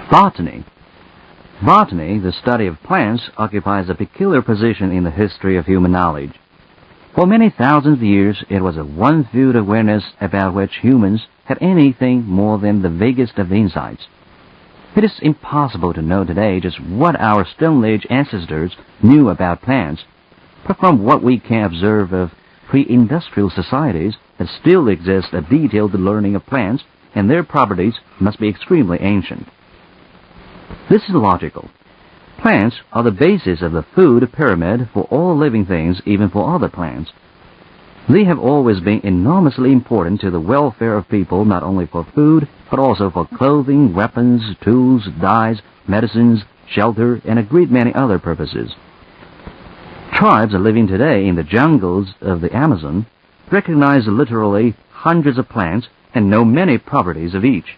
Botany. Botany, the study of plants, occupies a peculiar position in the history of human knowledge. For many thousands of years, it was a one field of awareness about which humans had anything more than the vaguest of insights. It is impossible to know today just what our Stone Age ancestors knew about plants, but from what we can observe of pre-industrial societies that still exist, a detailed learning of plants and their properties must be extremely ancient. This is logical. Plants are the basis of the food pyramid for all living things, even for other plants. They have always been enormously important to the welfare of people, not only for food, but also for clothing, weapons, tools, dyes, medicines, shelter, and a great many other purposes. Tribes living today in the jungles of the Amazon recognize literally hundreds of plants and know many properties of each.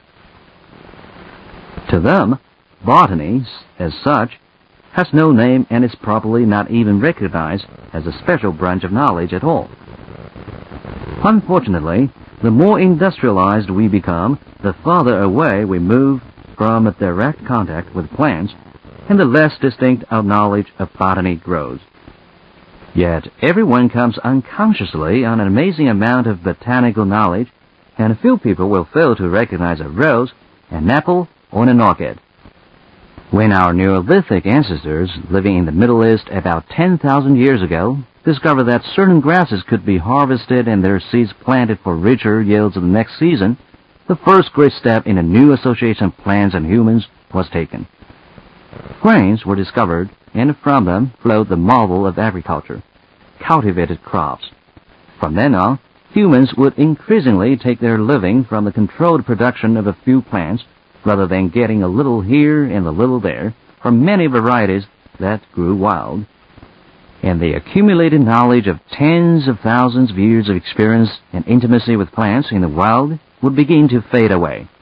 To them, botany, as such, has no name and is probably not even recognized as a special branch of knowledge at all. Unfortunately, the more industrialized we become, the farther away we move from a direct contact with plants, and the less distinct our knowledge of botany grows. Yet everyone comes unconsciously on an amazing amount of botanical knowledge, and few people will fail to recognize a rose, an apple, or an orchid. When our Neolithic ancestors, living in the Middle East about 10,000 years ago, discovered that certain grasses could be harvested and their seeds planted for richer yields of the next season, the first great step in a new association of plants and humans was taken. Grains were discovered, and from them flowed the marvel of agriculture, cultivated crops. From then on, humans would increasingly take their living from the controlled production of a few plants, rather than getting a little here and a little there from many varieties that grew wild. And the accumulated knowledge of tens of thousands of years of experience and intimacy with plants in the wild would begin to fade away.